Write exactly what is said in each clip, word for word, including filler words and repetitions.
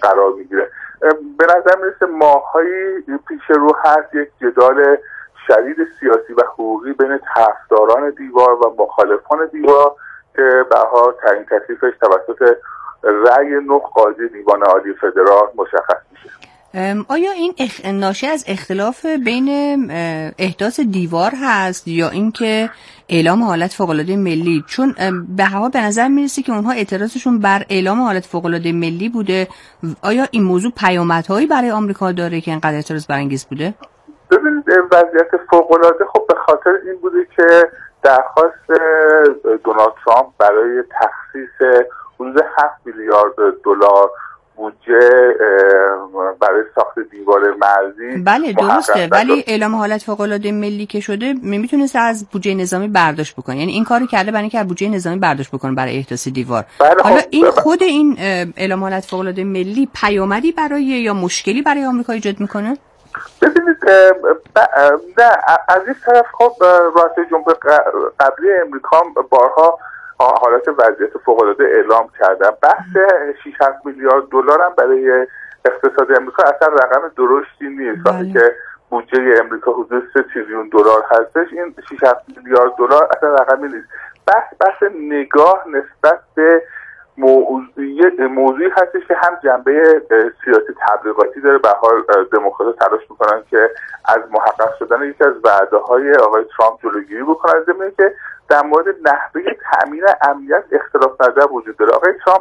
قرار میگیره. به نظر میرسه ماهایی پیش رو هست یک جدال شدید سیاسی و حقوقی بین طرفداران دیوار و مخالفان دیوار که به هر حال تعیین تکلیفش توسط رأی نه قاضی دیوان عالی فدرال مشخص میشه. آیا این اخ... ناشی از اختلاف بین احداث دیوار هست یا اینکه اعلام حالت فوق‌العاده ملی؟ چون به هر حال به نظر میرسه که اونها اعتراضشون بر اعلام حالت فوق‌العاده ملی بوده. آیا این موضوع پیامدهایی برای آمریکا داره که اینقدر اعتراض برانگیز بوده؟ ببینید وضعیت فوق‌العاده خب به خاطر این بوده که درخواست دونالد ترامپ برای تخصیص حدود هفت میلیارد دلار بودجه برای ساخت دیوار مرزی بله درسته، ولی اعلام حالت فوق‌العاده ملی که شده میتونست از بودجه نظامی برداشت بکنه، یعنی این کارو کرده برای اینکه از بودجه نظامی برداشت بکنه برای احداث دیوار. حالا این خود این اعلام حالت فوق‌العاده ملی پیامدی برای یا مشکلی برای آمریکا ایجاد میکنه؟ ببینید نه، از این طرف خب رئیس جمهور قبلی امریکا بارها حالت وضعیت فوق‌العاده اعلام کردن. بحث شش هفت میلیارد دلار هم برای اقتصاد امریکا اصلا رقم درستی نیست. وقتی که بودجه امریکا حدود سه تریلیون دلار هستش، این شش هفت میلیارد دلار اصلا رقمی نیست. بحث بحث نگاه نسبت به موضوعی موضوعی هستش که هم جنبه سیاسی تبلیغاتی داره. به حال دموکرات‌ها تلاش میکنن که از محقق شدن یکی از وعده‌های آقای ترامپ جلوگیری بکنن، ضمن که در مورد نحوه تامین امنیت اختلاف نظر وجود داره. آقای ترامپ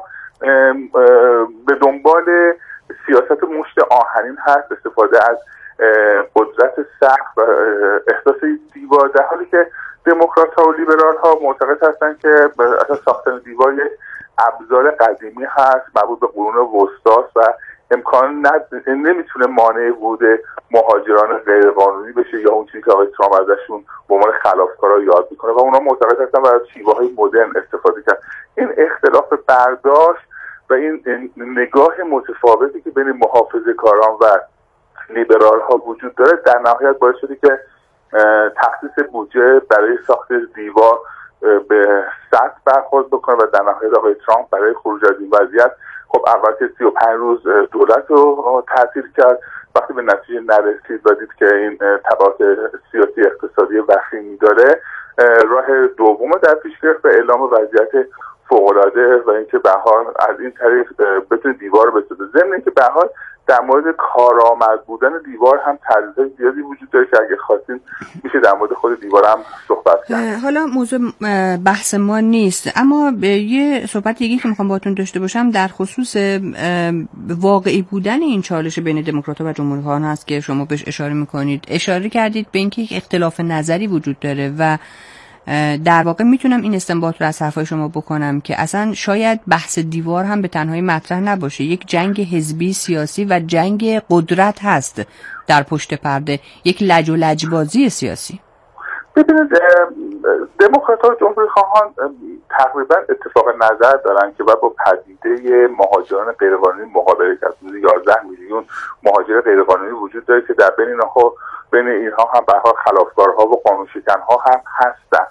به دنبال سیاست مشت آهنین هست، استفاده از قدرت سقف و احداث دیوار، در حالی که دموکرات‌ها و لیبرال‌ها معتقد هستند که اصلا ساختن دیوار یک ابزار قدیمی هست، مربوط به قرون وسطاست و امکان نمیتونه مانع ورود مهاجران غیرقانونی بشه یا اون چیزی که آقای ترامپ ازشون به عنوان خلافکارا یاد میکنه و اونا معتقد هستن و از شیوه‌های مدرن استفاده کرد. این اختلاف برداشت و این نگاه متفاوتی که بین محافظه‌کاران و لیبرال ها وجود داره در نهایت باعث شده که تخصیص بودجه برای ساخت دیوار به سطح برخورد بکنه و در نهایت آقای ترامپ برای خروج از این وضعیت خب اول که سی و پنج روز دولت رو تعطیل کرد. وقتی به نتیجه نرسید و دید که این تبعات سیاسی اقتصادی وخیمی داره، راه دوم در پیش گرفت و اعلام وضعیت فوق‌العاده و اینکه به حال از این طریق بتونه دیوار رو بسازه. ضمن اینکه به حال در مورد کارآمد بودن دیوار هم تحلیل‌های زیادی وجود داره که اگه خواستین میشه در مورد خود دیوار هم صحبت کرد. حالا موضوع بحث ما نیست، اما یه صحبت دیگه که میخوام باهاتون داشته باشم در خصوص واقعی بودن این چالش بین دموکرات‌ها و جمهوری‌خواهان هست که شما بهش اشاره میکنید. اشاره کردید به اینکه یک اختلاف نظری وجود داره و در واقع میتونم این استنباط رو از حرفای شما بکنم که اصلا شاید بحث دیوار هم به تنهایی مطرح نباشه، یک جنگ حزبی سیاسی و جنگ قدرت هست در پشت پرده، یک لج و لجبازی سیاسی. ببینید دموکرات‌ها و جمهوری‌خواهان تقریبا اتفاق نظر دارن که باید با پدیده مهاجران غیرقانونی مقابله کرد. یازده میلیون مهاجر غیرقانونی وجود داره که در بین اینها بین اینها هم به هر حال خلافکارها و قانون شکنها هم هستن.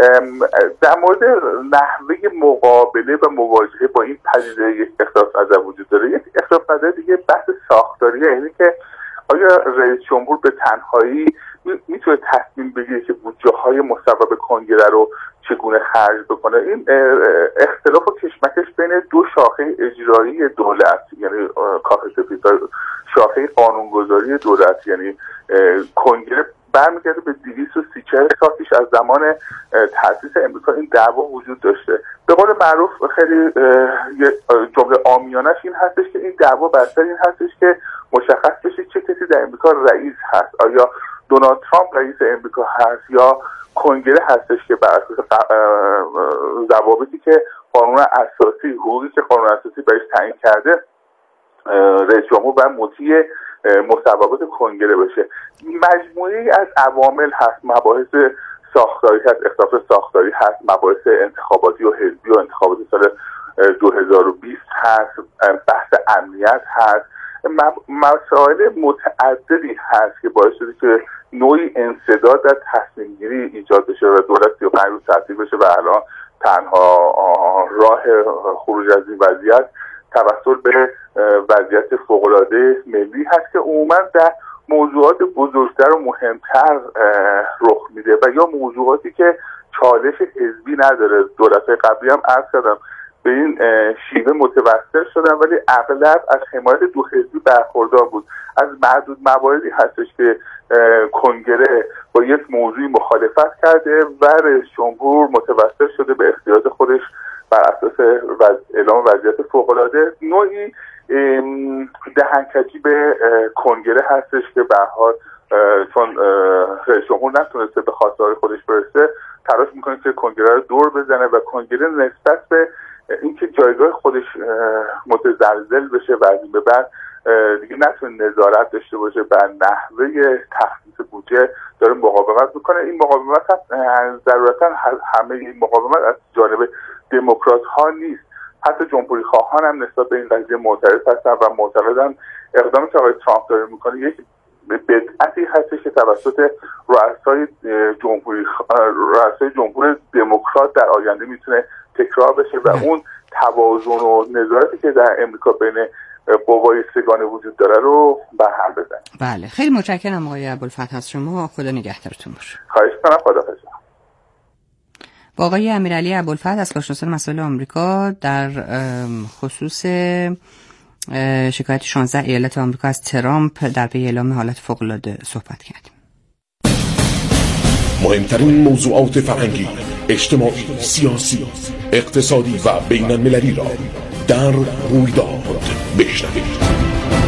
در مورد نحوه مقابله و مواجهه با این پدیده یک اختلاف نظر وجود داره. یک اختلاف نظر دیگه بحث ساختاریه، یعنی که آیا رئیس جمهور به تنهایی میتونه تصمیم بگیره که بودجه های مصوب کنگره رو چگونه خرج بکنه؟ این اختلاف و کشمکش بین دو شاخه اجرایی دولت، یعنی کاخ سفید، شاخه قانونگذاری دولت یعنی کنگره، برمیگرده به دویست و سی و چهار سال پیش از زمان تأسیس امریکا. این دعوا وجود داشته. به قول معروف خیلی جمله عامیانش این هستش که این دعوا بر سر این هستش که مشخص بشه چه کسی در امریکا رئیس هست، آیا دونالد ترامپ رئیس امریکا هست یا کنگره هستش که بر اساس ضوابطی که قانون اساسی، حقوقی که قانون اساسی بهش تعیین کرده، رئیس جمهور باید مطیع مصوبات کنگره بشه. مجموعی از عوامل هست، مباحث ساختاری هست، اختلاف ساختاری هست، مباحث انتخاباتی و حزبی و انتخابات سال دو هزار و بیست هست، بحث امنیت هست، مسائل متعددی هست که باعث شده که نوعی انسداد در تصمیم گیری ایجاد بشه و دولت سی و پنج روز تعطیل بشه و الان تنها راه خروج از این وضعیت توسل به وضعیت فوق‌العاده ملی هست که عموما در موضوعات بزرگتر و مهمتر رخ میده و یا موضوعاتی که چالش حزبی نداره. دو دفعه قبلی هم عرض کردم به این شیوه متوسل شدن، ولی اغلب از حمایت دو حزبی برخوردار بود. از معدود مواردی هستش که کنگره با یک موضوعی مخالفت کرده و رئیس جمهور متوسل شده به اختیارات خودش بر اساس اعلام وضعیت فوق‌العاده. نوعی دهنکجی به کنگره هستش که به هر حال چون رئیس جمهور نتونسته به خواسته‌های خودش برسه، تلاش میکنه که کنگره رو دور بزنه و کنگره نسبت به اینکه جایگاه خودش متزلزل بشه و از این به بعد دیگه نتونه نظارت داشته باشه بر نحوه تخصیص بودجه داره مقاومت میکنه. این مقاومت ضرورتا همه این مقاومت از جانب دموکرات ها نیست، حتی جمهوری خواهان هم نسبت به این قضیه معترض هستن و معتقدن اقدامی که آقای ترامپ داره میکنه یک بدعتی هستش که توسط رؤسای جمهوری رؤسای جمهور دموکرات در آینده میتونه تکرار بشه و اون توازن و نظارتی که در امریکا بین قوای سگانه وجود داره رو برهم بزنه. بله، خیلی متشکرم آقای ابوالفتح از شما. خدا نگهدارتون باشه. خواهش می‌کنم. خداحافظ. با آقای امیرعلی ابوالفتح از کارشناسان مسائل آمریکا در خصوص شکایت شانزده ایالت آمریکا از ترامپ در پی اعلام حالت فوق‌العاده صحبت کردیم. مهمترین موضوعات فرهنگی، اجتماعی، سیاسی، اقتصادی و بین المللی را در رویداد بشنوید.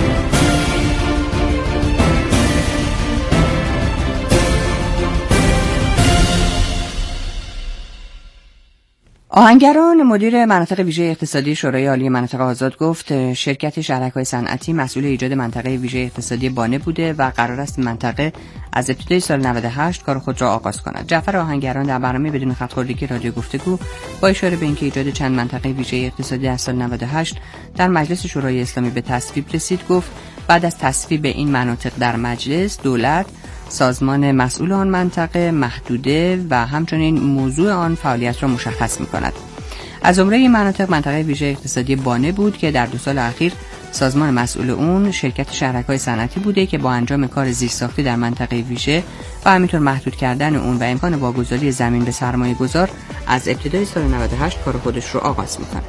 آهنگران مدیر مناطق ویژه اقتصادی شورای عالی مناطق آزاد گفت شرکت شهرک‌های صنعتی مسئول ایجاد منطقه ویژه اقتصادی بانه بوده و قرار است منطقه از ابتدای سال نود و هشت کار خود را آغاز کند. جعفر آهنگران در برنامه بدون خط‌خوردگی رادیو گفتگو با اشاره به اینکه ایجاد چند منطقه ویژه اقتصادی در سال نود و هشت در مجلس شورای اسلامی به تصویب رسید، گفت بعد از تصویب این مناطق در مجلس دولت سازمان مسئول آن منطقه محدوده و همچنین موضوع آن فعالیت را مشخص می‌کند. از جمله این مناطق منطقه ویژه اقتصادی بانه بود که در دو سال اخیر سازمان مسئول اون شرکت شهرک‌های صنعتی بوده که با انجام کار زیرساختی در منطقه ویژه و همینطور محدود کردن اون و امکان واگذاری زمین به سرمایه‌گذار از ابتدای سال نود و هشت کار خودش رو آغاز می‌کند.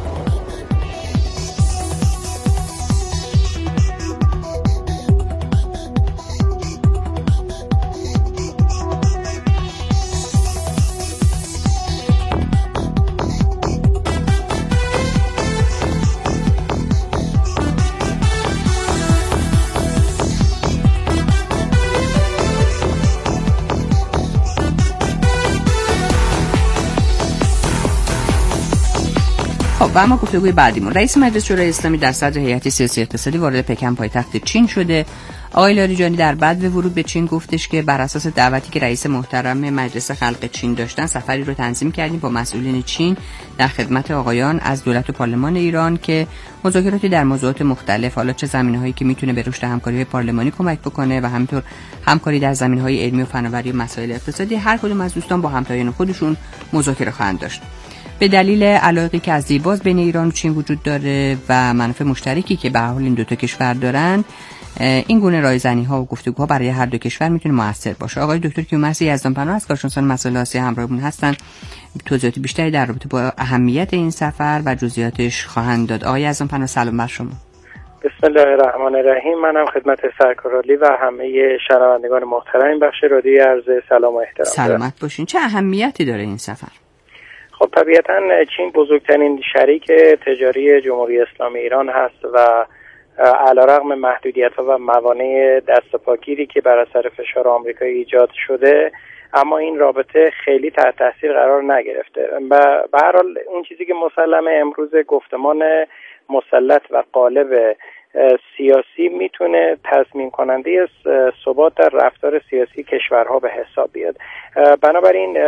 و اما گفتگوی بعدیمون، رئیس مجلس شورای اسلامی در صدر هیئت سیاسی اقتصادی وارد پکن پایتخت چین شده. آقای لاریجانی در بعد به ورود به چین گفتش که بر اساس دعوتی که رئیس محترم مجلس خلق چین داشتن سفری رو تنظیم کردیم با مسئولین چین در خدمت آقایان از دولت و پارلمان ایران که مذاکراتی در موضوعات مختلف، حالا چه زمینه‌هایی که میتونه به رشد همکاری پارلمانی کمک بکنه و همینطور همکاری در زمینه‌های علمی و فناوری و مسائل اقتصادی، هر کدوم از دوستان با همتایان خودشون مذاکره خواهند داشت. به دلیل علایقی که از دیرباز بین ایران و چین وجود داره و منافع مشترکی که به حال این دو تا کشور دارن، این گونه رایزنی‌ها و گفتگوها برای هر دو کشور میتونه موثر باشه. آقای دکتر کیومرث یزدانپناه از کارشناسان مسائل آسیا همراهمون هستن. توضیحات بیشتری در رابطه با اهمیت این سفر و جزئیاتش خواهند داد. آقای یزدانپناه سلام بر شما. بسم الله الرحمن الرحیم. منم خدمت سرکارعالی و همه شنوندگان محترم این بخش رادیو عرض سلام و احترام. سلامت باشین. چه اهمیتی داره این سفر؟ خب طبیعتاً چین بزرگترین شریک تجاری جمهوری اسلامی ایران هست و علیرغم محدودیت‌ها و موانع دست‌وپاگیری که بر اثر فشار آمریکایی ایجاد شده، اما این رابطه خیلی تحت تاثیر قرار نگرفته و به هر حال اون چیزی که مسلمه امروز گفتمان مسلط و غالب سیاسی میتونه تضمین کننده ثبات در رفتار سیاسی کشورها به حساب بیاد. بنابراین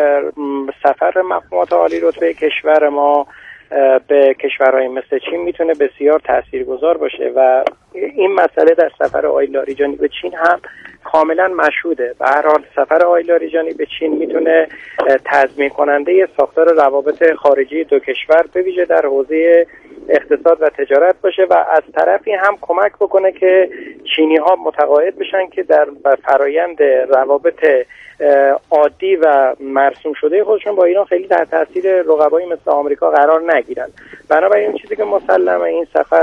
سفر مقامات عالی رتبه کشور ما به کشورهای مثل چین میتونه بسیار تاثیرگذار باشه و این مسئله در سفر آقای لاریجانی به چین هم کاملا مشهوده. به هر حال سفر آقای لاریجانی به چین میتونه تضمین کننده ساختار روابط خارجی دو کشور به ویژه در حوزه اقتصاد و تجارت باشه و از طرفی هم کمک بکنه که چینی ها متقاعد بشن که در فرایند روابط عادی و مرسوم شده خودشون با ایران خیلی در تاثیر رقبایی مثل آمریکا قرار نگیرن. بنابراین چیزی که مسلمه این سفر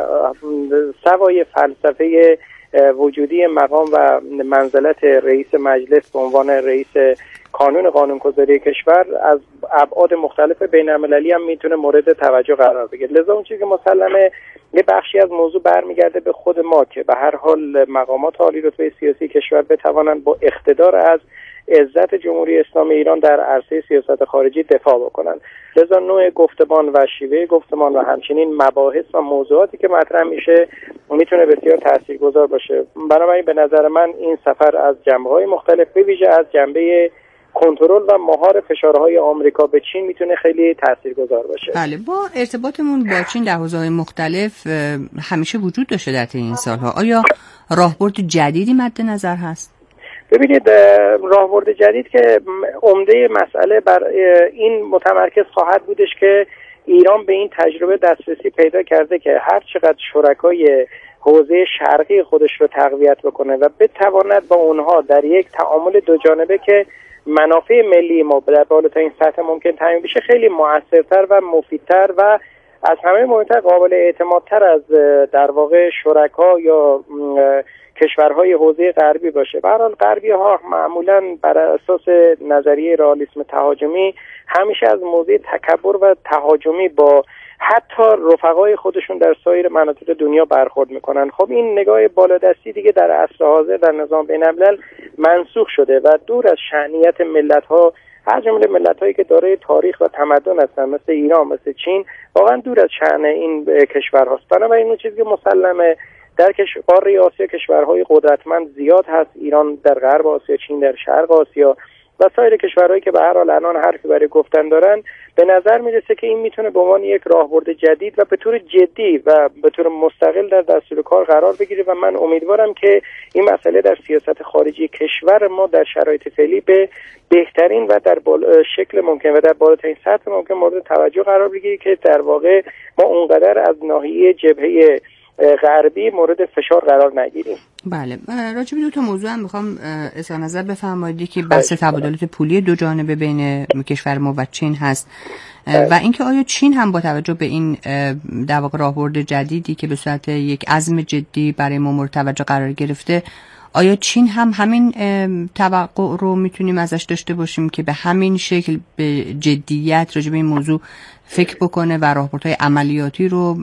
سوای فلسفه وجودی مقام و منزلت رئیس مجلس به عنوان رئیس کانون قانونگذاری کشور از ابعاد مختلف بین‌المللی هم میتونه مورد توجه قرار بگیره. لذا اون چیزی که مسلمه یه بخشی از موضوع برمیگرده به خود ما که به هر حال مقامات عالی رتبه سیاسی کشور بتوانند با اقتدار از عزت جمهوری اسلامی ایران در عرصه سیاست خارجی دفاع بکنند. لذا نوع گفتمان و شیوه گفتمان و همچنین مباحث و موضوعاتی که مطرح میشه میتونه بسیار تاثیرگذار باشه. بنابراین به نظر من این سفر از جنبه‌های مختلف به ویژه از جنبه کنترل و مهار فشارهای آمریکا به چین میتونه خیلی تاثیرگذار باشه. بله، با ارتباطمون با چین در حوزه‌های مختلف همیشه وجود داشته در طی این سالها. آیا راهبرد جدیدی مد نظر هست؟ ببینید، راهبرد جدید که عمده مسئله بر این متمرکز خواهد بودش که ایران به این تجربه دسترسی پیدا کرده که هر چقدر شرکای حوزه شرقی خودش رو تقویت بکنه و بتواند با اونها در یک تعامل دو جانبه که منافع ملی ما در بالاترین سطح ممکن تامین بشه خیلی مؤثرتر و مفیدتر و از همه مهمتر قابل اعتمادتر از در واقع شرکا یا کشورهای حوزه غربی باشه. به هر حال غربی ها معمولاً بر اساس نظریه رئالیسم تهاجمی همیشه از موضع تکبر و تهاجمی با حتی رفقای خودشون در سایر مناطق دنیا برخورد میکنن. خب این نگاه بالادستی دیگه در عصر حاضر در نظام بین‌الملل منسوخ شده و دور از شأنیت ملت‌ها، هر جمله ملت‌هایی که دارای تاریخ و تمدن هستن مثل ایران، مثل چین، واقعا دور از شأن این کشورهاست. بنابراین اون چیزی که مسلمه در قاره آسیا کشورهای قدرتمند زیاد هست، ایران در غرب آسیا، چین در شرق آسیا و سایر کشورهایی که به هر حال الان حرفی برای گفتن دارن. به نظر میرسه که این میتونه به عنوان یک راهبرد جدید و به طور جدی و به طور مستقل در دستور کار قرار بگیره و من امیدوارم که این مسئله در سیاست خارجی کشور ما در شرایط فعلی به بهترین و در شکل ممکن و در بالاترین سطح ممکن مورد توجه قرار بگیره که در واقع ما اونقدر از ناحیه جبهه غربی مورد فشار قرار نگیریم. بله، راجع به دو تا موضوع هم میخوام اظهار نظر بفرمایید که بحث تبادلات پولی دو جانبه بین کشور ما و چین هست و اینکه آیا چین هم با توجه به این در واقع راهبرد جدیدی که به صورت یک عزم جدی برای ما مورد توجه قرار گرفته، آیا چین هم همین توقع رو میتونیم ازش داشته باشیم که به همین شکل به جدیت راجع به این موضوع فکر بکنه و راهبردهای عملیاتی رو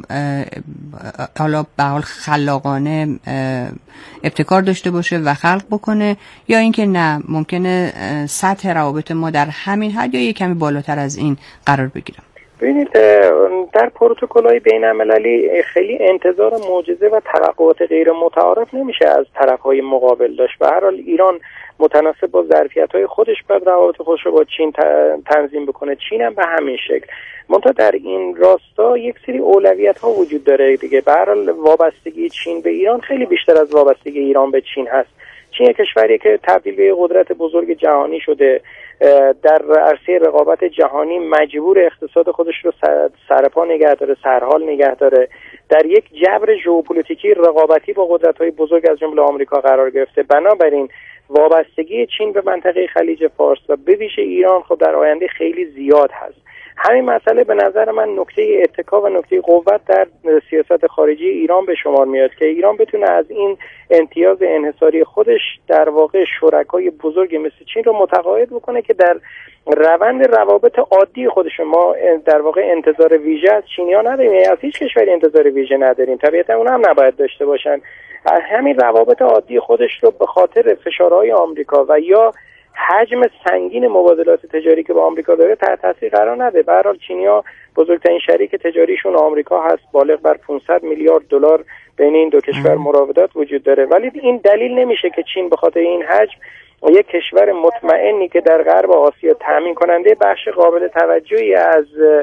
حالا به حال خلاقانه ابتکار داشته باشه و خلق بکنه، یا اینکه نه ممکنه سطح روابط ما در همین حد یا یک کمی بالاتر از این قرار بگیره؟ ببینید، در پروتکل‌های بین‌المللی خیلی انتظار معجزه و توقعات غیر متعارف نمیشه از طرف‌های مقابل داشت. به هر حال ایران متناسب با ظرفیت‌های خودش باید روابط خودش رو با چین تنظیم بکنه، چین هم به همین شکل. منتها در این راستا یک سری اولویت‌ها وجود داره دیگه. به هر حال وابستگی چین به ایران خیلی بیشتر از وابستگی ایران به چین هست. چین یک کشوریه که تبدیل به قدرت بزرگ جهانی شده، در عرصه رقابت جهانی مجبور اقتصاد خودش رو سرپا نگه داره، سرحال نگه داره، در یک جبر ژئوپلیتیکی رقابتی با قدرت‌های بزرگ از جمله آمریکا قرار گرفته. بنابراین وابستگی چین به منطقه خلیج فارس و به ویژه ایران خب در آینده خیلی زیاد هست. همین مسئله به نظر من نکته اتکا و نکته قوت در سیاست خارجی ایران به شمار میاد که ایران بتونه از این امتیاز انحصاری خودش در واقع شرکای بزرگ مثل چین رو متقاعد بکنه که در روند روابط عادی خودش ما در واقع انتظار ویژه از چینی‌ها نداریم، یعنی از هیچ کشوری انتظار ویژه نداریم، طبیعتا اون هم نباید داشته باشن. همین روابط عادی خودش رو به خاطر فشارهای آمریکا و یا حجم سنگین مبادلات تجاری که با آمریکا داره تحت تاثیر قرار نده. به هر حال چینی‌ها بزرگترین شریک تجاریشون آمریکا هست، بالغ بر پانصد میلیارد دلار بین این دو کشور مراودات وجود داره، ولی این دلیل نمیشه که چین به خاطر این حجم یک کشور مطمئنی که در غرب آسیا تامین کننده بخش قابل توجهی از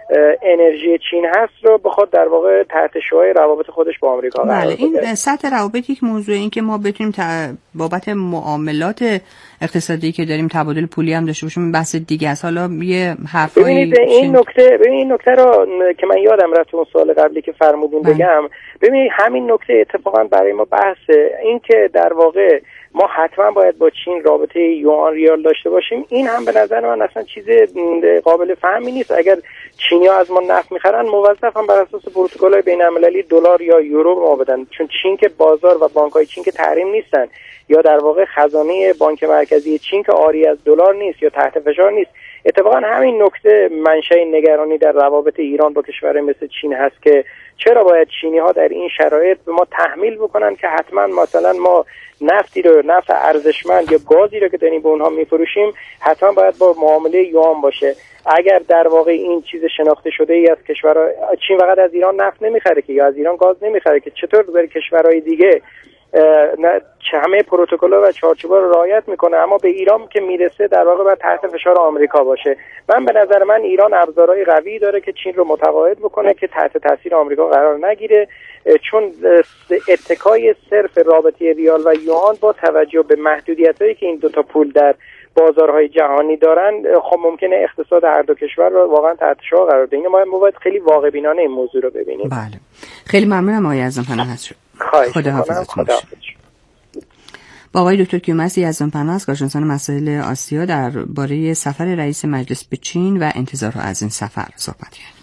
انرژی چین هست رو بخواد در واقع تحت شعاع روابط خودش با آمریکا قرار بله، بده. این سطح روابط یک موضوع، این که ما بتونیم ت... بابت معاملات اقتصادی که داریم تبادل پولی هم داشته باشیم بحث دیگه است. حالا یه حرفایی ببینید این نکته ببینید این نکته رو که من یادم رفت اون سوال قبلی که فرمودین بگم. ببینید همین نکته اتفاقا برای ما بحثه، این که در واقع ما حتما باید با چین رابطه یوان ریال داشته باشیم، این هم به نظر من اصلا چیز قابل فهمی نیست. اگر چینی‌ها از ما نفت می‌خرن موظفن بر اساس پروتکل‌های بین‌المللی دلار یا یورو ما بدن، چون چین که بازار و بانک‌های چین که تحریم نیستن، یا در واقع خزانه بانک مرکزی چین که عاری از دلار نیست یا تحت فشار نیست. اتفاقا همین نکته منشأ نگرانی در روابط ایران با کشور مثل چین هست که چرا باید چینی‌ها در این شرایط به ما تحمیل بکنن که حتما مثلا ما نفتی رو، نفت ارزشمند یا گازی رو که داریم به اونها میفروشیم حتما باید با معامله یوان باشه. اگر در واقع این چیز شناخته شده ای از کشورها، چین فقط از ایران نفت نمیخره که یا از ایران گاز نمیخره که، چطور برای کشورهای دیگه همه پروتکل‌ها و چارچوب‌ها رو رعایت میکنه اما به ایران که میرسه در واقع باید تحت فشار آمریکا باشه. من به نظر من ایران ابزارهای قوی داره که چین رو متقاعد بکنه که تحت تاثیر آمریکا قرار نگیره، چون اتکای صرف رابطه ریال و یوان با توجه به محدودیتایی که این دوتا پول در بازارهای جهانی دارن خب ممکنه اقتصاد هر دو کشور رو واقعا تحت شعاع قرار بده. اینو ما باید خیلی واقع بینانه این موضوع رو ببینیم. بله، خیلی ممنونم آقای اعظم‌پناه هست. خدا حافظتون باشه. با آقای دکتر کیومرث یزدانپناه از کارشناسان مسائل آسیا درباره سفر رئیس مجلس به چین و انتظارها از این سفر صحبت کردیم.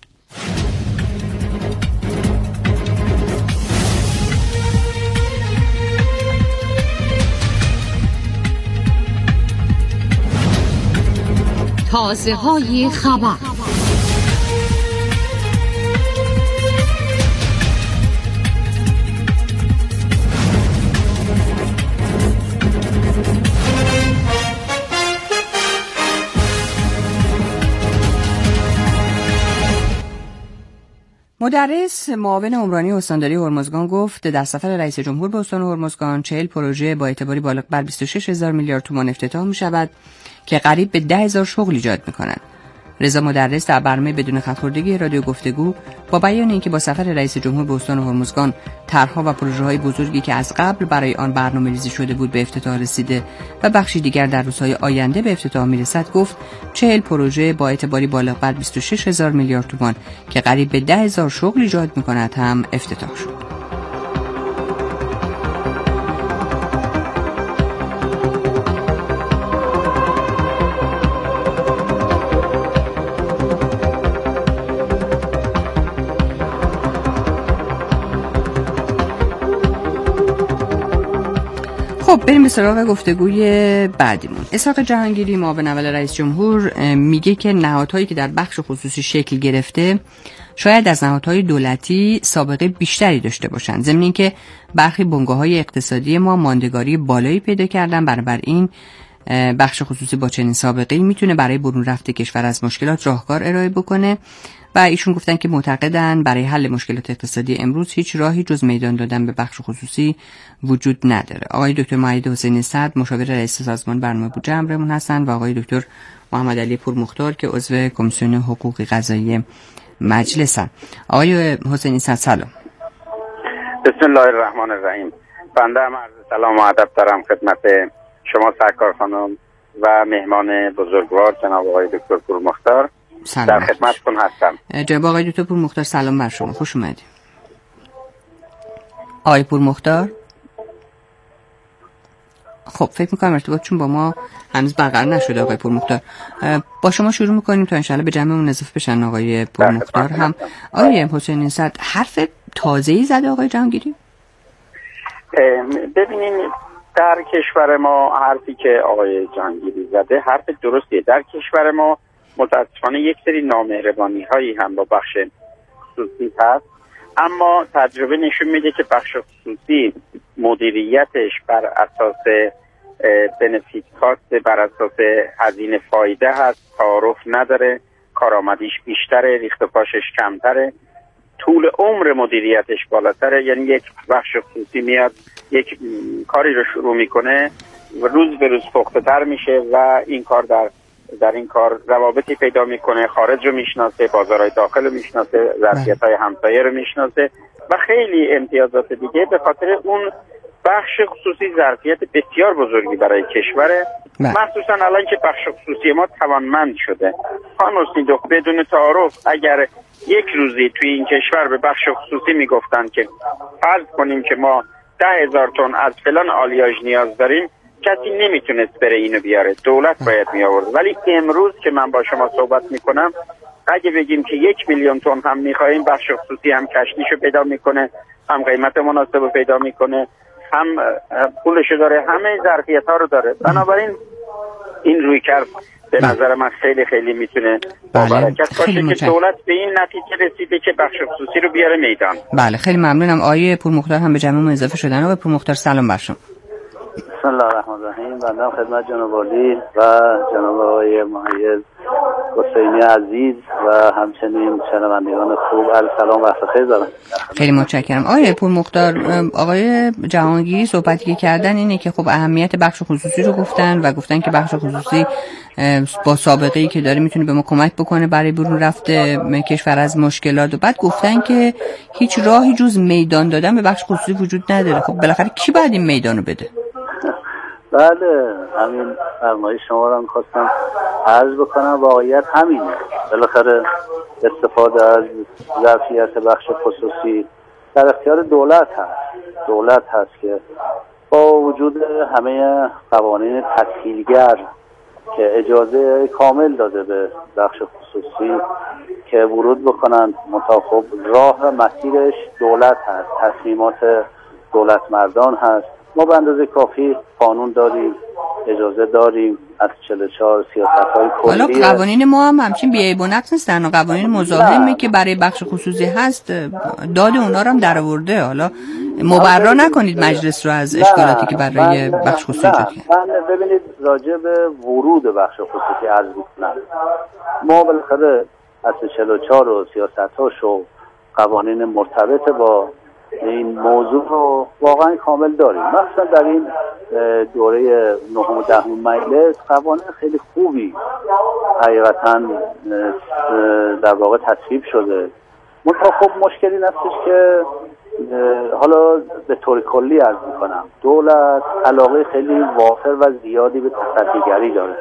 تازه های خبر. مدرس معاون عمرانی استانداری هرمزگان گفت در سفر رئیس جمهور به استان هرمزگان چهل پروژه با اعتباری بالغ بر بیست و شش هزار میلیارد تومان افتتاح می شود که قریب به ده هزار شغل ایجاد می کند. رضا مدرس در برنامه بدون خط‌خوردگی رادیو گفتگو با بیان اینکه با سفر رئیس جمهور به استان هرمزگان طرح‌ها و پروژه‌های بزرگی که از قبل برای آن برنامه‌ریزی شده بود به افتتاح رسیده و بخشی دیگر در روزهای آینده به افتتاح می‌رسد، گفت چهل پروژه با اعتباری بالغ بر بیست و شش هزار میلیارد تومان که قریب به ده هزار شغل ایجاد می‌کند هم افتتاح شد. خب بریم به سراغ گفتگوی بعدیمون. اسحاق جهانگیری معاون اول رئیس جمهور میگه که نهادهایی که در بخش خصوصی شکل گرفته شاید از نهادهای دولتی سابقه بیشتری داشته باشند، ضمن اینکه برخی بنگاه‌های اقتصادی ما ماندگاری بالایی پیدا کردن، بنابراین بخش خصوصی با چنین سابقه‌ای میتونه برای برون رفت کشور از مشکلات راهکار ارائه بکنه و ایشون گفتن که معتقدن برای حل مشکلات اقتصادی امروز هیچ راهی جز میدان دادن به بخش خصوصی وجود نداره. آقای دکتر معید حسینی صدر مشاور رئیس سازمان برنامه بودجه همراهمون هستن و آقای دکتر محمد علی پورمختار که عضو کمیسیون حقوق قضایی مجلسن. آقای حسینی صدر سلام. بسم الله الرحمن الرحیم. بنده هم عرض سلام و ادب دارم خدمت شما سرکار خانم و مهمان بزرگوار جناب آقای دکتر پورمختار. در خدمتتون هستم. جناب آقای دکتر پورمختار سلام بر شما، خوش اومدید. آقای پورمختار، خب فکر میکنم ارتباطشون با ما هنوز برقرار نشده. آقای پورمختار با شما شروع میکنیم تا انشالله به جمعمون اضافه بشن آقای پورمختار هم. آقای حسینی صدر حرف تازه‌ای زده آقای جهانگیری؟ ببینید در کشور ما حرفی که آقای جهانگیری زده حرف درستیه. در کشور ما متاسفانه یک سری نامهربانی هایی هم با بخش خصوصی هست، اما تجربه نشون میده که بخش خصوصی مدیریتش بر اساس بنفیت کاست، بر اساس هزینه فایده هست، تعارف نداره، کارآمدیش بیشتره، ریخت و پاشش کمتره، طول عمر مدیریتش بالاتره. یعنی یک بخش خصوصی میاد یک کاری رو شروع میکنه و روز به روز پخته تر میشه و این کار در در این کار روابطی پیدا میکنه، خارج رو میشناسه، بازارهای داخل رو میشناسه، ظرفیت‌های همسایه رو میشناسه و خیلی امتیازات دیگه. به خاطر اون بخش خصوصی ظرفیت بسیار بزرگی برای کشوره، مخصوصا الان که بخش خصوصی ما توانمند شده. خانم حسنی، بدون تعارف اگر یک روزی توی این کشور به بخش خصوصی میگفتن که فرض کنیم که ما ده هزار تن از فلان آلیاژ نیاز داریم، کسی نمیتونست بره اینو بیاره، دولت باید می آورد. ولی امروز که من با شما صحبت میکنم، اگه بگیم که یک میلیون تن هم میخوایم، بخش خصوصی هم کشتیشو پیدا میکنه، هم قیمت مناسب پیدا میکنه، هم پولشو داره، همه ظرفیت ها رو داره. بنابراین این روی کرد به نظر من خیلی خیلی میتونه با برکت باشه که دولت به این نتیجه رسیده که بخش خصوصی رو بیاره میدان. بله، خیلی ممنونم. آقای پورمختار هم به جمع اضافه شدن. آقای پورمختار سلام بر شما. بسم الله الرحمن الرحیم. بنده خدمت جناب عالی و جناب آقای مهیز حسینی عزیز و همچنین شنوندگان خوب سلام و وقت بخیر دارم. خیلی متشکرم. آقای پورمختار، آقای جهانگیری صحبتی که کردن اینه که خب اهمیت بخش خصوصی رو گفتن و گفتن که بخش خصوصی با سابقه‌ای که داره میتونه به ما کمک بکنه برای برون رفته کشور از مشکلات، و بعد گفتن که هیچ راهی جز میدان دادن به بخش خصوصی وجود نداره. خب بالاخره کی باید این میدانو بده؟ بله، همین فرمایش شما رو می‌خواستم عرض بکنم. واقعیت همینه. بالاخره استفاده از ظرفیت بخش خصوصی در اختیار دولت هست. دولت هست که با وجود همه قوانین تسهیلگر که اجازه کامل داده به بخش خصوصی که ورود بکنند، متأخب راه و مسیرش دولت هست، تصمیمات دولت مردان هست. ما به اندازه کافی قانون داریم، اجازه داریم از چهل و چهار سیاست‌های کلی. حالا قوانین ما هم همچین بی‌عیب و نقص نیستن و قوانین مزاحمی که برای بخش خصوصی هست داد اونا رو هم درآورده. حالا مبرا نکنید مجلس رو از اشکالاتی که برای بخش خصوصی ایجاد کرد. من ببینید راجع به ورود بخش خصوصی عرض می‌کنم. ما بالاخره از چهل و چهار و سیاست‌هاش و قوانین مرتبط با این موضوع رو واقعا کامل داریم. مثلا در این دوره نهم و دهم مجلس قوانین خیلی خوبی حقیقتا در واقع تصویب شده. منتها خب مشکلی نستش که حالا به طور کلی عرض میکنم دولت علاقه خیلی وافر و زیادی به تصدیگری داره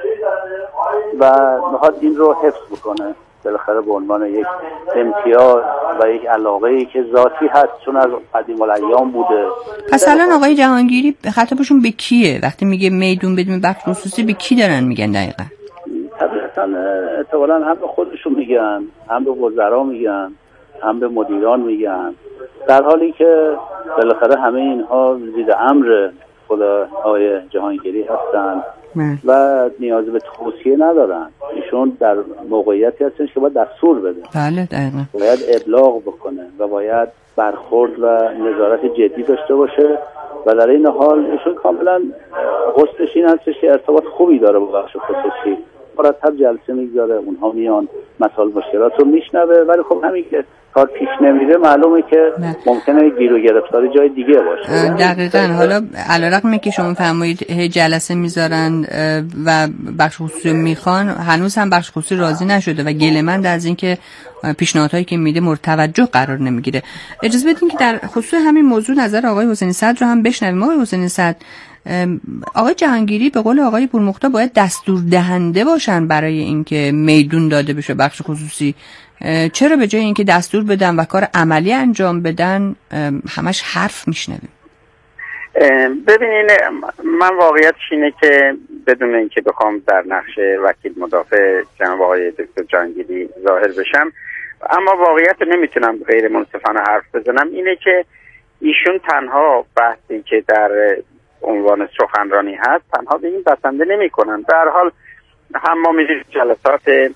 و میخواد این رو حفظ بکنه، بالاخره به عنوان یک امتیاز و یک علاقه‌ای که ذاتی هست، چون از قدیم الایام بوده. پس الان آقای جهانگیری خطابشون به کیه؟ وقتی میگه میدون بدون بخش خصوصی به کی دارن میگن دقیقاً؟ طبیعتاً احتمالاً هم به خودشون میگن، هم به وزرا میگن، هم به مدیران میگن، در حالی که بالاخره همه اینها زیر امر خود آقای جهانگیری هستن و نیاز به توصیه ندارن. ایشون در موقعیتی هستن که باید دستور بده. بله دقیقاً. باید ابلاغ بکنه و باید برخورد و نظارت جدی داشته باشه و در این حال ایشون کاملا حسنش این هستش که ارتباط خوبی داره با بخش خصوصی. مرتب جلسه میگذاره، اونها میان مسائل مشکلات رو میشنوه، ولی خب همین که کار پیش نمیره معلومه که نه. ممکنه گیر و گرفتاری جای دیگه باشه. دقیقاً. حالا علیرغم که شما فرمایید جلسه میذارن و بخش خصوصی میخوان، هنوز هم بخش خصوصی راضی نشده و گله‌مند از اینکه پیشنهادهایی که میده مورد توجه قرار نمیگیره. اجازه بدین که در خصوص همین موضوع نظر آقای حسینی صدر رو هم بشنویم. آقای حسینی صدر، آقای جهانگیری به قول آقای پورمختار باید دستور دهنده باشن برای اینکه میدون داده بشه بخش خصوصی. چرا به جای اینکه دستور بدن و کار عملی انجام بدن همش حرف میشنویم؟ ببینین، من واقعیتش اینه که بدون اینکه بخوام در نقش وکیل مدافع جناب آقای دکتر جهانگیری ظاهر بشم، اما واقعیت نمیتونم غیر منصفانه حرف بزنم، اینه که ایشون تنها بحثی که در عنوان سخنرانی هست تنها به این بسنده نمی کنن. در حال هم ما می‌بینیم جلسات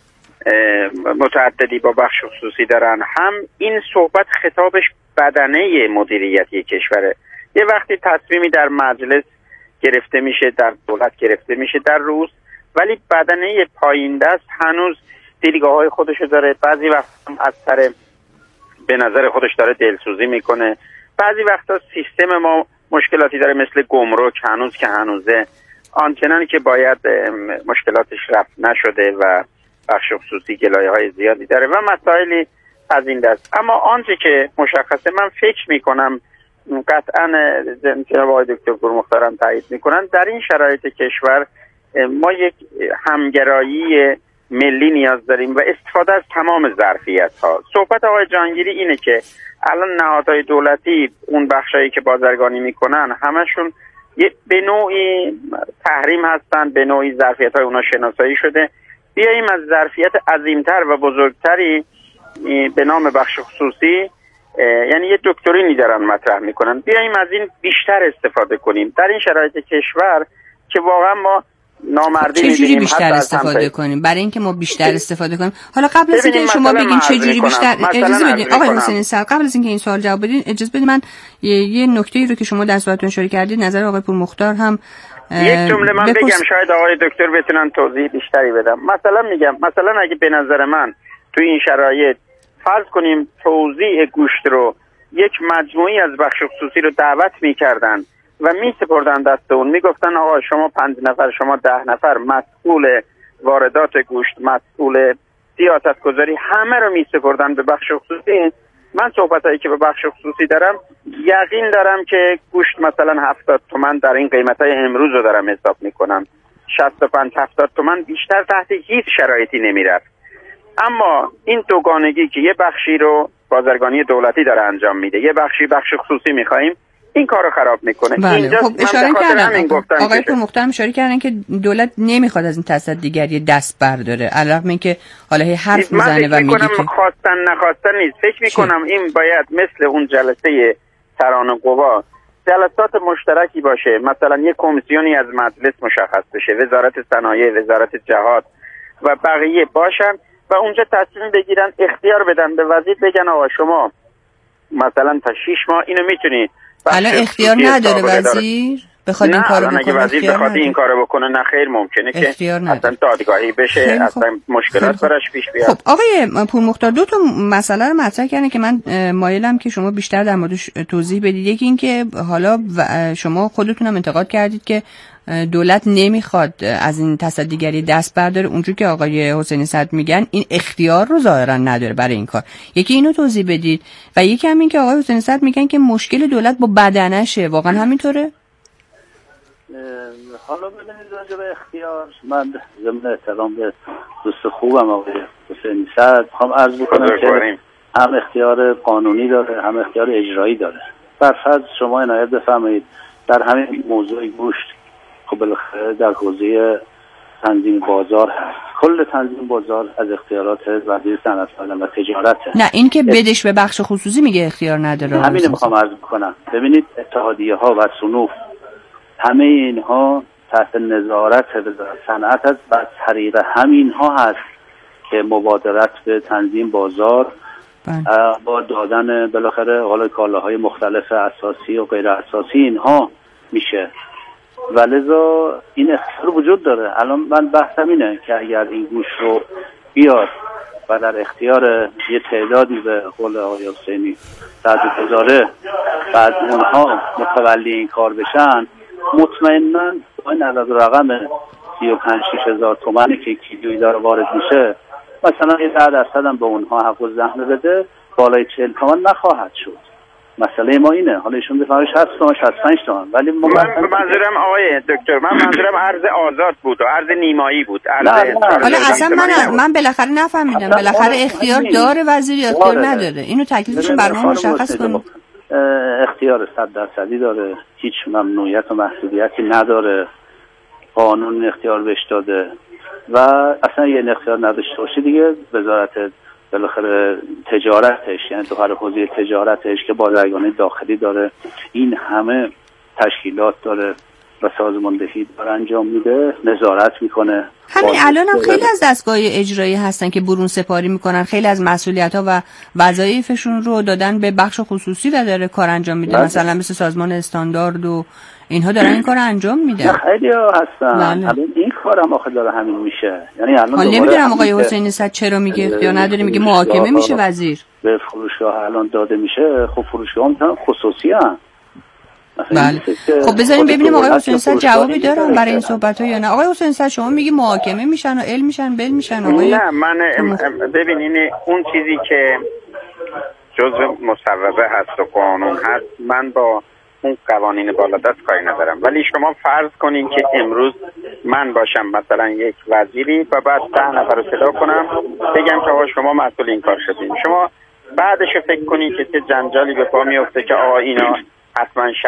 متعددی با بخش خصوصی دارن، هم این صحبت خطابش بدنه مدیریتی کشوره. یه وقتی تصمیمی در مجلس گرفته میشه، در دولت گرفته میشه، در روز، ولی بدنه پایین دست هنوز دیدگاه های خودشو داره. بعضی وقت از سر به نظر خودش داره دلسوزی میکنه، بعضی وقتا سیستم ما مشکلاتی داره مثل گمرک هنوز که هنوزه آنچنانی که باید مشکلاتش رفع نشده و بخش خصوصی گلایه‌های زیادی داره و مسائلی از این دست. اما آنچه که مشخصه، من فکر میکنم قطعا جناب آقای دکتر پورمختارم تایید میکنن، در این شرایط کشور ما یک همگرایی ملی نیاز داریم و استفاده از تمام ظرفیت ها. صحبت آقای جهانگیری اینه که الان نهادهای دولتی اون بخشایی که بازرگانی میکنن همشون به نوعی تحریم هستن، به نوعی ظرفیت های اونا شناسایی شده. بیاییم از ظرفیت عظیمتر و بزرگتری به نام بخش خصوصی، یعنی یه دکترینی دارن مطرح میکنن، بیاییم از این بیشتر استفاده کنیم در این شرایط کشور که واقعا ما نامردی می‌بینیم. چجوری بیشتر استفاده کنیم؟ برای اینکه ما بیشتر استفاده کنیم، حالا قبل از اینکه شما بگین چجوری بیشتر، اجازه بدین آقای حسینی صاحب، قبل از اینکه این سوال جواب بدین اجازه بدین من یه, یه نکته‌ای رو که شما در صحبتتون اشاره کردید نظر آقای پورمختار هم یک جمله من بپرس... بگم، شاید آقای دکتر بتونن توضیح بیشتری بدم. مثلا میگم، مثلا اگه به نظر من تو این شرایط فرض کنیم توزیع گوشت رو یک مجموعی از بخش خصوصی رو دعوت می‌کردن و می‌سپردن دست اون، میگفتن آقا شما پنج نفر، شما ده نفر مسئول واردات گوشت، مسئول سیاست گذاری، همه رو می‌سپردن به بخش خصوصی. من صحبتایی که به بخش خصوصی دارم یقین دارم که گوشت مثلا هفتاد تومن در این قیمتای امروز رو دارم حساب میکنم، شصت و پنج هفتاد تومن بیشتر تحت هیچ شرایطی نمیرفت. اما این دوگانگی که یه بخشی رو بازرگانی دولتی داره انجام میده، یه بخشی بخش خصوصی میخوایم، این کارو خراب میکنه. بله. اینجا خب اشاره کردن آقای پورمختار اشاره کردن که دولت نمیخواد از این تصدیگری دست برداره، علاوه اینکه حالا هی حرف میزنه و میگه که خواستن نخواستن نیست. فکر میکنم این باید مثل اون جلسه ترانه قوا جلسات مشترکی باشه، مثلا یک کمیسیونی از مجلس مشخص بشه، وزارت صنایع، وزارت جهاد و بقیه باشن و اونجا تصمیم بگیرن، اختیار بدن به وزیر، بگن آقا شما مثلا تا شش ماه اینو میتونی. الان اختیار نداره وزیر بخواد این کارو بکنه؟ اگه وزیر بخواد این کارو بکنه نه خیر، ممکنه که اصلا دادگاهی بشه، اصلا مشکلات براش پیش بیاد. خب آقای پورمختار دو تا مسئله رو مطرح کردن که من مایلم که شما بیشتر در موردش توضیح بدید. یکی این که حالا شما خودتون هم انتقاد کردید که دولت نمیخواد از این تصدیگری دست برداره، اونجوری که آقای حسینی صدر میگن این اختیار رو ظاهرا نداره برای این کار. یکی اینو توضیح بدید و یکی هم این که آقای حسینی صدر میگن که مشکل دولت با بدنشه، واقعا همینطوره؟ حالا ببینید راجع به اختیار، من ضمن احترام به دوست خوبم آقای حسینی صدر میخوام عرض بکنم که هم اختیار قانونی داره هم اختیار اجرایی داره. برفرض شما عنایت بفرمایید در همین موضوع گوشت، خب بالاخره در حوزه تنظیم بازار هست، کل تنظیم بازار از اختیارات وزیر صنعت و تجارت. نه این که بدش به بخش خصوصی میگه اختیار نداره. همین میخوام عرض بکنم. ببینید اتحادیه ها و صنوف همه اینها تحت نظارت وزارت صنعت است و از طریق همین ها هست که مبادرت به تنظیم بازار با دادن بالاخره حالا کالاهای مختلف اساسی و غیر اساسی اینها میشه و لذا این اختیار وجود داره. الان من بحثم اینه که اگر این گوش رو بیاد و در اختیار یه تعدادی به قول آقای حسینی صدر بذاره، بعد اونها متولی این کار بشن، مطمئناً با این عدد رقم سی و پنج شش هزار تومانی که کیلویی داره وارد میشه، مثلا یه ده درصد هم به اونها حق الزحمه بده، بالای چهل تومان نخواهد شد. مسئله ما اینه. حالا ایشون بفرمایید شصت تومان شصت و پنج تومان، ولی من منظورم آقای دکتر، من منظورم ارز آزاد بود و ارز نیمایی بود. ارز حالا اصلا من من بالاخره نفهمیدم بالاخره اختیار داره وزیر یا اختیار نداره؟ اینو تکلیفشون برام مشخص کنید. اختیار صد درصدی داره، هیچ ممنوعیت و محدودیتی نداره، قانون اختیار بهش داده و اصلا یه اختیار نداشته باشه دیگه وزارت بالاخره تجارتش، یعنی تو هر حوزه تجارتش که بازرگانی داخلی داره، این همه تشکیلات داره و سازماندهی داره انجام میده، نظارت میکنه. همین الان هم خیلی از دستگاه اجرایی هستن که برون سپاری میکنن، خیلی از مسئولیت‌ها و وظایفشون رو دادن به بخش خصوصی و داره کار انجام میده. بله. مثلا مثل سازمان استاندارد و اینها دارن این کار انجام میدن. خیلی ها هستن. الان این کارم آخه داره همین میشه. یعنی الان حالا نمیدونم آقای حسینی صدر چرا میگه اختیار نداره، میگه محاکمه میشه وزیر. به فروشگاه الان داده میشه، خب فروشگاه هم خصوصی هستن. بله. خب بذاریم ببینیم آقای حسین صد جوابی دارن برای این صحبت‌ها یا نه. آقای حسین صد شما میگی محاکمه میشن و علم میشن بل میشن آقای نه من ببینین اون چیزی که جزء مصوبه هست و قانون هست من با اون قوانین بالادست کاری ندارم، ولی شما فرض کنین که امروز من باشم مثلا یک وزیری و بعد ده نفر رو صدا کنم بگم که آقا شما مسئول این کار شدین، شما بعدش فکر کنین که چه جنجالی به پا میفته که آقا اینا حتما